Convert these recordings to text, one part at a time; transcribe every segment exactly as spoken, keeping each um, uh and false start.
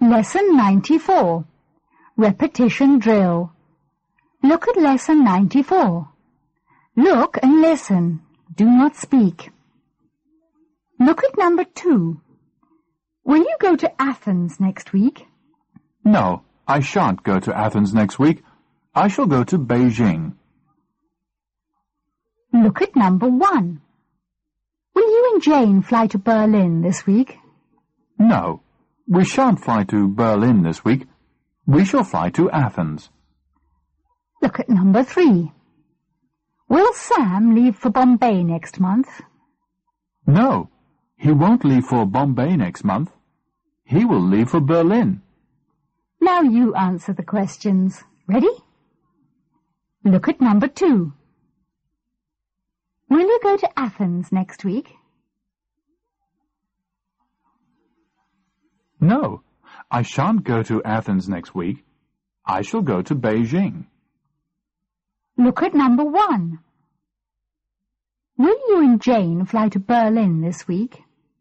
Lesson ninety-four. Repetition drill. Look at Lesson ninety-four. Look and listen. Do not speak. Look at number two. Will you go to Athens next week? No, I shan't go to Athens next week. I shall go to Beijing. Look at number one. Will you and Jane fly to Berlin this week? No, we shan't fly to Berlin this week. We shall fly to Athens. Look at number three. Will Sam leave for Bombay next month? No, he won't leave for Bombay next month. He will leave for Berlin. Now you answer the questions. Ready? Look at number two. Will you go to Athens next week? No, I shan't go to Athens next week. I shall go to Beijing. Look at number one. Will you and Jane fly to Berlin this week?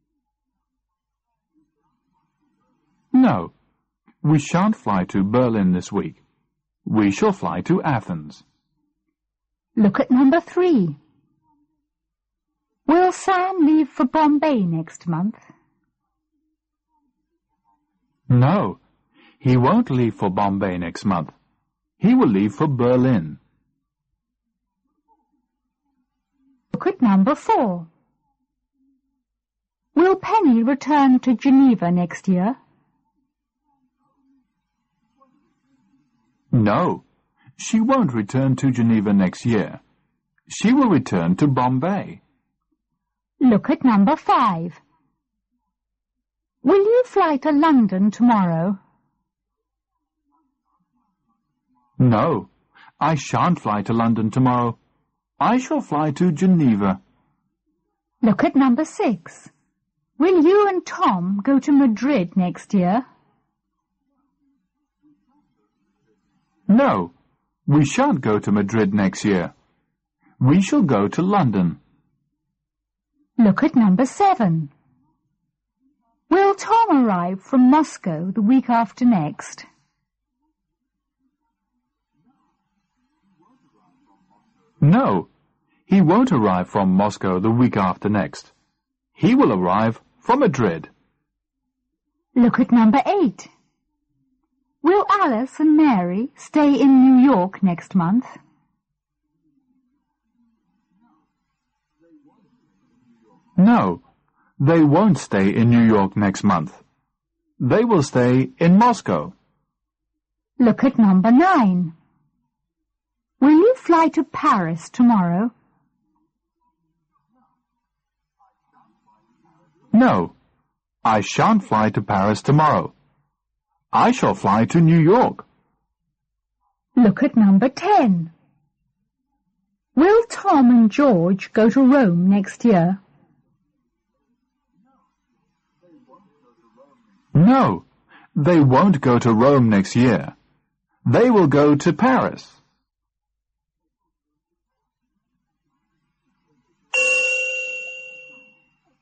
No, we shan't fly to Berlin this week. We shall fly to Athens. Look at number three. Will Sam leave for Bombay next month? No, he won't leave for Bombay next month. He will leave for Berlin. Look at number four. Will Penny return to Geneva next year? No, she won't return to Geneva next year. She will return to Bombay. Look at number five. Will you fly to London tomorrow? No, I shan't fly to London tomorrow. I shall fly to Geneva. Look at number six. Will you and Tom go to Madrid next year? No, we shan't go to Madrid next year. We shall go to London. Look at number seven. Will Tom arrive from Moscow the week after next? No, he won't arrive from Moscow the week after next. He will arrive from Madrid. Look at number eight. Will Alice and Mary stay in New York next month? No, they won't stay in New York next month. They will stay in Moscow. Look at number nine. Will you fly to Paris tomorrow? No, I shan't fly to Paris tomorrow. I shall fly to New York. Look at number ten. Will Tom and George go to Rome next year? No, they won't go to Rome next year. They will go to Paris.